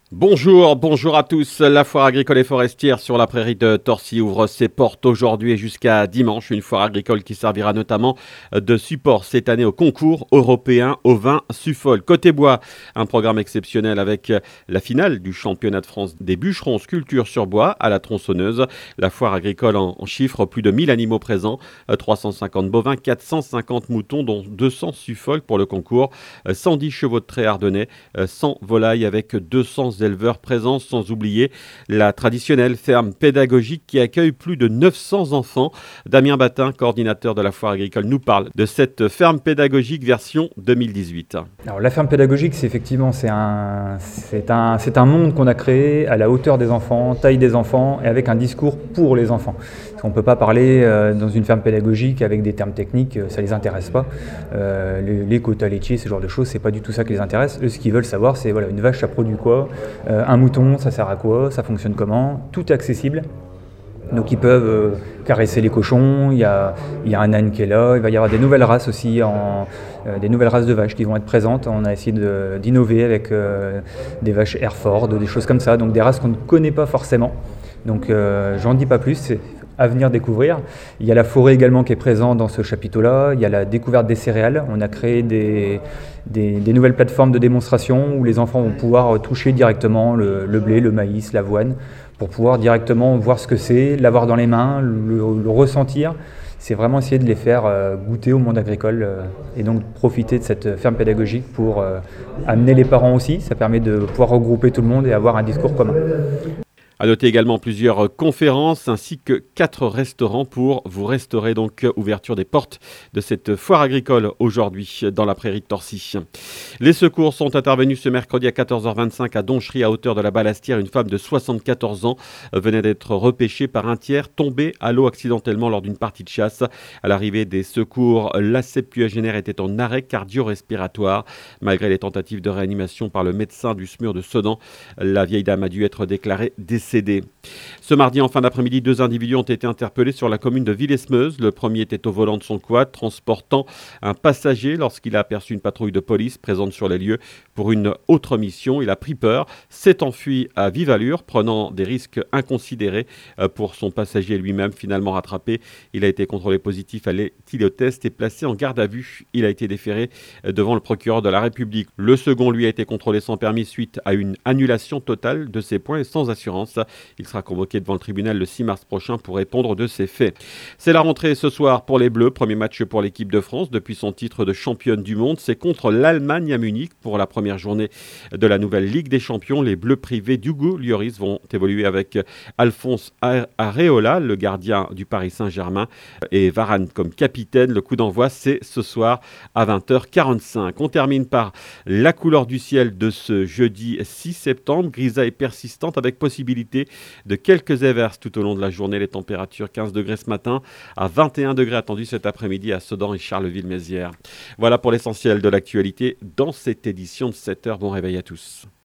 Bonjour à tous. La foire agricole et forestière sur la prairie de Torcy ouvre ses portes aujourd'hui et jusqu'à dimanche. Une foire agricole qui servira notamment de support cette année au concours européen au vin Suffolk. Côté bois, un programme exceptionnel avec la finale du championnat de France des bûcherons sculpture sur bois à la tronçonneuse. La foire agricole en chiffre plus de 1000 animaux présents, 350 bovins, 450 moutons dont 200 Suffolk pour le concours, 110 chevaux de trait ardennais, 100 volailles avec 200 éleveurs présents, sans oublier la traditionnelle ferme pédagogique qui accueille plus de 900 enfants. Damien Batin, coordinateur de la foire agricole, nous parle de cette ferme pédagogique version 2018. Alors, la ferme pédagogique, c'est un monde qu'on a créé à la hauteur des enfants, taille des enfants et avec un discours pour les enfants. Parce qu'on ne peut pas parler dans une ferme pédagogique avec des termes techniques, ça ne les intéresse pas. Les quotas laitiers, ce genre de choses, c'est pas du tout ça qui les intéresse. Eux, ce qu'ils veulent savoir, c'est une vache, ça produit quoi, un mouton, ça sert à quoi, ça fonctionne comment, tout est accessible. Donc ils peuvent caresser les cochons, il y a un âne qui est là, il va y avoir des nouvelles races aussi, des nouvelles races de vaches qui vont être présentes. On a essayé d'innover avec des vaches Hereford, des choses comme ça, donc des races qu'on ne connaît pas forcément. Donc j'en dis pas plus, c'est à venir découvrir. Il y a la forêt également qui est présente dans ce chapiteau-là, il y a la découverte des céréales, on a créé des nouvelles plateformes de démonstration où les enfants vont pouvoir toucher directement le blé, le maïs, l'avoine, pour pouvoir directement voir ce que c'est, l'avoir dans les mains, le ressentir. C'est vraiment essayer de les faire goûter au monde agricole et donc profiter de cette ferme pédagogique pour amener les parents aussi. Ça permet de pouvoir regrouper tout le monde et avoir un discours commun. À noter également plusieurs conférences ainsi que 4 restaurants pour vous restaurer. Donc ouverture des portes de cette foire agricole aujourd'hui dans la prairie de Torcy. Les secours sont intervenus ce mercredi à 14h25 à Donchery à hauteur de la Ballastière. Une femme de 74 ans venait d'être repêchée par un tiers tombé à l'eau accidentellement lors d'une partie de chasse. À l'arrivée des secours, la septuagénaire était en arrêt cardio-respiratoire. Malgré les tentatives de réanimation par le médecin du SMUR de Sedan, la vieille dame a dû être déclarée décédée. Ce mardi en fin d'après-midi, 2 individus ont été interpellés sur la commune de Villesmeuse. Le premier était au volant de son quad, transportant un passager lorsqu'il a aperçu une patrouille de police présente sur les lieux pour une autre mission. Il a pris peur, s'est enfui à vive allure, prenant des risques inconsidérés pour son passager lui-même. Finalement rattrapé, il a été contrôlé positif à l'éthylotest et placé en garde à vue. Il a été déféré devant le procureur de la République. Le second, lui, a été contrôlé sans permis suite à une annulation totale de ses points et sans assurance. Il sera convoqué devant le tribunal le 6 mars prochain pour répondre de ces faits. C'est la rentrée ce soir pour les Bleus. Premier match pour l'équipe de France depuis son titre de championne du monde. C'est contre l'Allemagne à Munich pour la première journée de la nouvelle Ligue des Champions. Les Bleus privés d'Hugo Lloris vont évoluer avec Alphonse Areola, le gardien du Paris Saint-Germain, et Varane comme capitaine. Le coup d'envoi, c'est ce soir à 20h45. On termine par la couleur du ciel de ce jeudi 6 septembre. Grisaille persistante avec possibilité de quelques averses tout au long de la journée. Les températures 15 degrés ce matin, à 21 degrés attendus cet après-midi à Sedan et Charleville-Mézières. Voilà pour l'essentiel de l'actualité dans cette édition de 7h. Bon réveil à tous.